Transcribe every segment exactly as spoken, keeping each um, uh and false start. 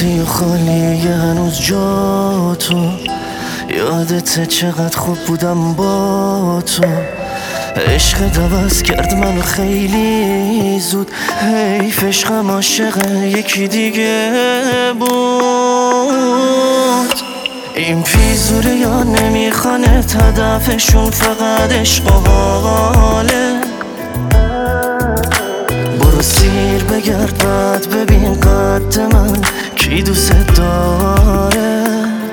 رفتی و خالیه هنوز جا تو، یادت چقدر خوب بودم با تو. عشقت عوض کرد منو خیلی زود، حیف عشقم عاشق یکی دیگه بود. این فیزوری یا نمیخوانت، هدفشون فقط عشق و حاله. برو سیر بگرد بعد ببین قد من کی دوست داره.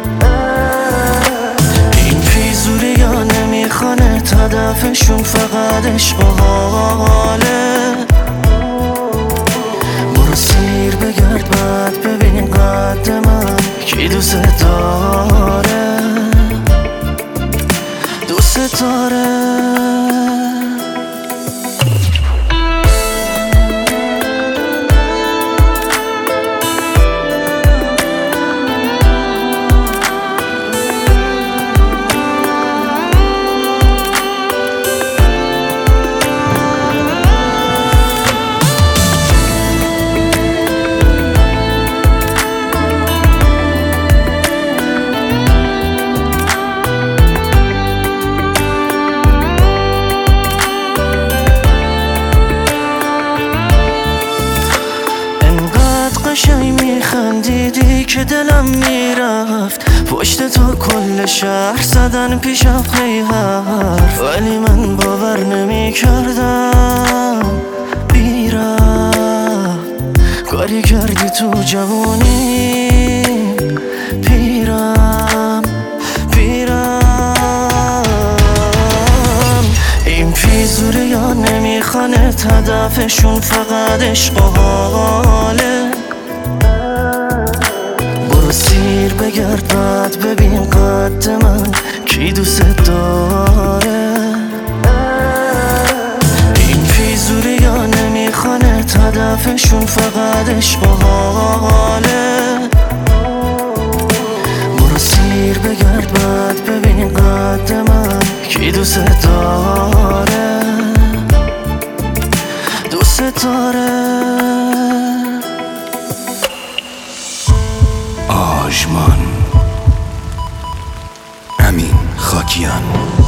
این فیزوری یا نمیخوانت، هدفشون فقط عشق و حاله. برو سیر بگرد بعد ببین قد من کی دوست داره، دوست داره. قشنگ میخندیدی که دلم میرفت، پشت تو کل شهر زدن پیشم هی حرف، ولی من باور نمیکردم بیرم. کاری کردی تو جوانی پیرم پیرم. این فیزوری یا نمیخوانت، هدفشون فقط عشق و حاله. برو سیر بگرد بعد ببین قد من کی دوست داره. این فیزوری یا نمیخوانت، هدفشون فقط عشق و حاله. برو سیر بگرد بعد ببین قد من کی دوست داره، دوست داره. آژمان، امین خاکیان.